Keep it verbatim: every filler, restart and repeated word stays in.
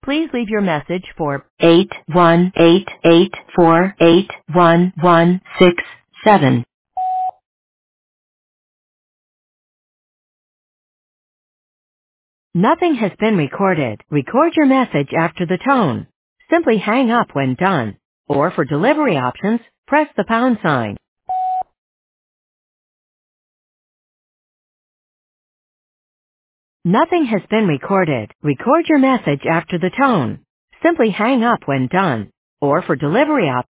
Please leave your message for eight one eight eight four eight one one six seven. Nothing has been recorded. Record your message after the tone. Simply hang up when done. Or for delivery options, press the pound sign. Nothing has been recorded. Record your message after the tone. Simply hang up when done. Or for delivery options,